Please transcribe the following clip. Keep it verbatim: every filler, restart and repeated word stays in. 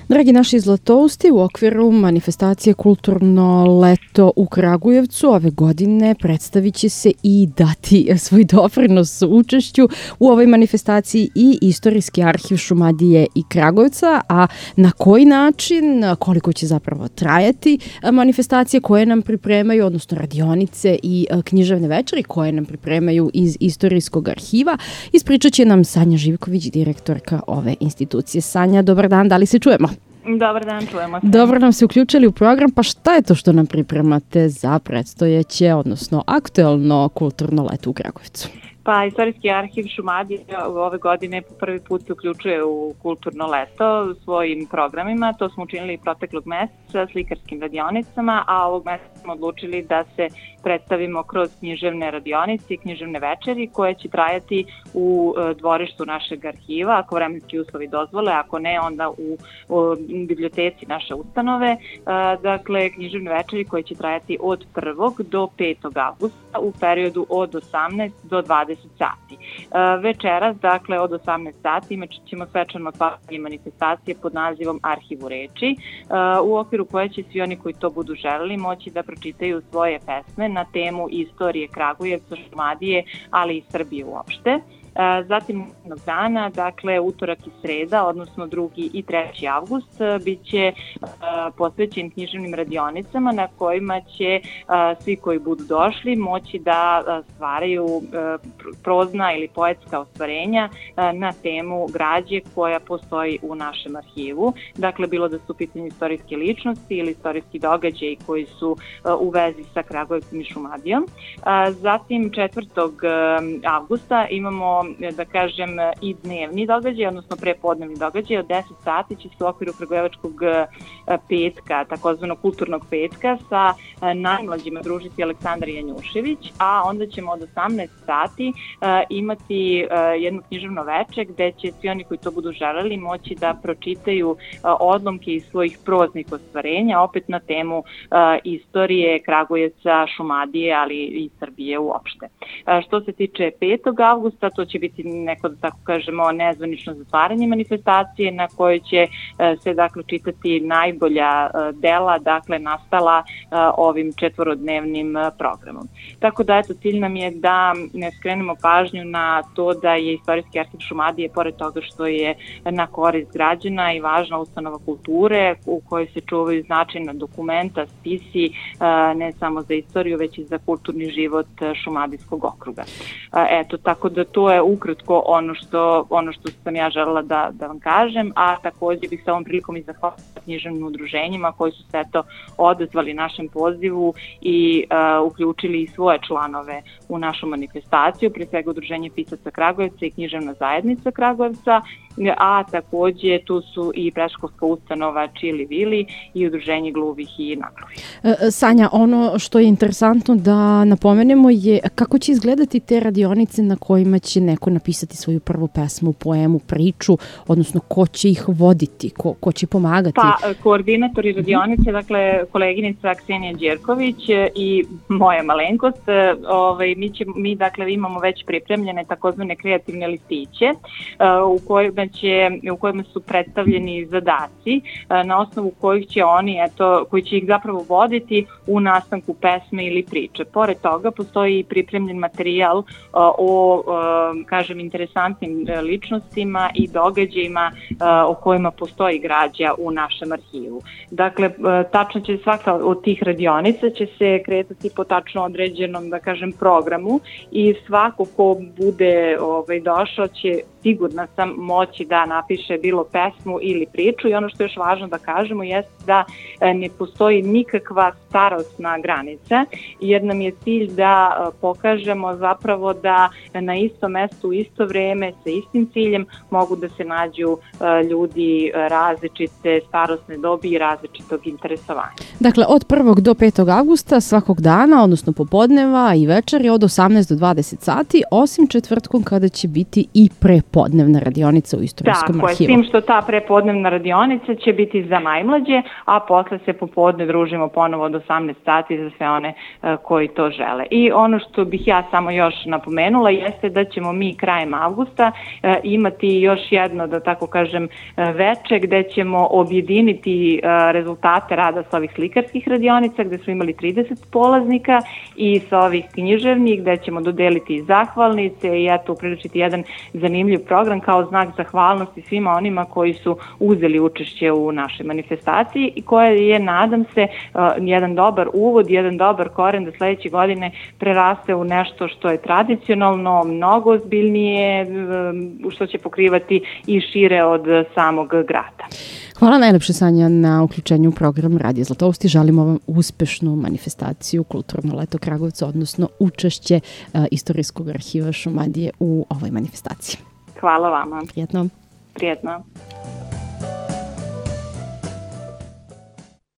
Dragi naši zlatousti, u okviru manifestacije Kulturno leto u Kragujevcu ove godine predstavit će se i dati svoj doprinos učešću u ovoj manifestaciji i Istorijski arhiv Šumadije i Kragujevca, a na koji način, koliko će zapravo trajati manifestacije koje nam pripremaju, odnosno radionice i književne večeri koje nam pripremaju iz Istorijskog arhiva, ispričat će nam Sanja Živković, direktorka ove institucije. Sanja, dobar dan, da li se čujemo? Dobar dan, čujemo se. Dobro nam se uključili u program, pa šta je to što nam pripremate za predstojeće, odnosno aktuelno kulturno leto u Kragujevcu? Pa, Istorijski arhiv Šumadije ove godine po prvi put se uključuje u kulturno leto svojim programima. To smo učinili proteklog meseca slikarskim radionicama, a ovog meseca smo odlučili da se predstavimo kroz književne radionice i književne večeri koje će trajati u dvorištu našeg arhiva, ako vremenski uslovi dozvole, ako ne, onda u, u biblioteci naše ustanove. Dakle, književne večeri koje će trajati od prvog do petog avgusta u periodu od osamnaest do dvadeset sati. Večeras, dakle, od osamnaest sati imat ćemo svečano otvaranje manifestacije pod nazivom Arhiv u reči, u okviru koje će svi oni koji to budu želeli moći da pročitaju svoje pesme na temu istorije Kragujevca, Šumadije, ali i Srbije uopšte. Zatim jednog dana, dakle utorak i sreda, odnosno drugi i treći avgust, bit će posvećen književnim radionicama na kojima će svi koji budu došli moći da stvaraju prozna ili poetska ostvarenja na temu građe koja postoji u našem arhivu. Dakle, bilo da su u pitanju istorijske ličnosti ili istorijski događaji koji su u vezi sa Kragujevcem i Šumadijom. Zatim četvrtog avgusta imamo, da kažem, i dnevni događaj, odnosno prepodnevni događaj. Od deset sati će se u okviru Kragujevačkog petka, takozvanog kulturnog petka, sa najmlađima družiti Aleksandar Janjušević, a onda ćemo od osamnaest sati imati jednu književno veče gde će svi oni koji to budu želeli moći da pročitaju odlomke iz svojih proznih ostvarenja, opet na temu istorije Kragujevca, Šumadije, ali i Srbije uopšte. Što se tiče petog avgusta, to će biti neko, da tako kažemo, nezvanično zatvaranje manifestacije na kojoj će se, dakle, čitati najbolja dela, dakle, nastala ovim četvorodnevnim programom. Tako da, eto, cilj nam je da ne skrenemo pažnju na to da je Istorijski arhiv Šumadije, pored toga što je na korist građana i važna ustanova kulture u kojoj se čuvaju značajna dokumenta, spisi, ne samo za istoriju, već i za kulturni život Šumadijskog okruga. Eto, tako da to je ukratko ono što, ono što sam ja želela da, da vam kažem, a takođe bih sa ovom prilikom i zahvalila književnim udruženjima koji su se eto odazvali našem pozivu i uh, uključili i svoje članove u našu manifestaciju, pre svega Udruženje pisaca Kragujevca i Književna zajednica Kragujevca, a takođe tu su i predškolska ustanova Čili Vili i Udruženje gluvih i nagluvih. Sanja, ono što je interesantno da napomenemo je kako će izgledati te radionice na kojima će neko napisati svoju prvu pesmu, poemu, priču, odnosno ko će ih voditi, ko, ko će pomagati? Pa, koordinatori radionice, dakle, koleginica Ksenija Đerković i moja malenkost, ovaj, mi, će, mi dakle imamo već pripremljene takozvane kreativne listiće u kojima će, u kojima su predstavljeni zadaci na osnovu kojih će oni, eto, koji će ih zapravo voditi u nastanku pesme ili priče. Pored toga postoji i pripremljen materijal o, kažem, interesantnim ličnostima i događajima o kojima postoji građa u našem arhivu. Dakle, tačno će svaka od tih radionica će se kretati po tačno određenom, da kažem, programu i svako ko bude ovaj, došao će, sigurna sam, moći da napiše bilo pesmu ili priču i ono što je još važno da kažemo jeste da ne postoji nikakva starosna granica, jer nam je cilj da pokažemo zapravo da na istom mestu u isto vreme sa istim ciljem mogu da se nađu ljudi različite starosne dobi i različitog interesovanja. Dakle, od prvog do petog avgusta svakog dana, odnosno popodneva i večeri od osamnaest do dvadeset sati, osim četvrtkom kada će biti i prepodne prepodnevna radionica u Istorijskom Tako je, arhivu. s tim što ta prepodnevna radionica će biti za najmlađe, a posle se popodne družimo ponovo od osamnaest sati za sve one uh, koji to žele. I ono što bih ja samo još napomenula jeste da ćemo mi krajem avgusta uh, imati još jedno, da tako kažem, uh, veče gde ćemo objediniti uh, rezultate rada sa ovih slikarskih radionica gde smo imali trideset polaznika i sa ovih književnih gde ćemo dodeliti zahvalnice i eto upriličiti jedan zanimljiv program kao znak zahvalnosti svima onima koji su uzeli učešće u našoj manifestaciji i koja je, nadam se, jedan dobar uvod, jedan dobar koren da sledeće godine preraste u nešto što je tradicionalno, mnogo ozbiljnije, što će pokrivati i šire od samog grada. Hvala najlepše, Sanja, na uključenju u program Radio Zlatousti. Želimo vam uspešnu manifestaciju Kulturno leto Kragujevca, odnosno učešće uh, Istorijskog arhiva Šumadije u ovoj manifestaciji. Hvala vama. Prijetno. Prijetno.